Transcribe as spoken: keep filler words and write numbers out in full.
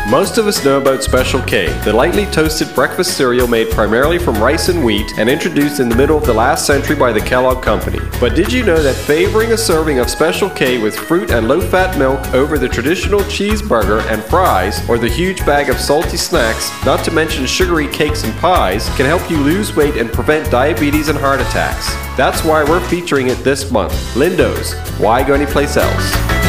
Most of us know about Special K, the lightly toasted breakfast cereal made primarily from rice and wheat and introduced in the middle of the last century by the Kellogg Company. But did you know that favoring a serving of Special K with fruit and low-fat milk over the traditional cheeseburger and fries, or the huge bag of salty snacks, not to mention sugary cakes and pies, can help you lose weight and prevent diabetes and heart attacks? That's why we're featuring it this month. Lindo's. Why go anyplace else?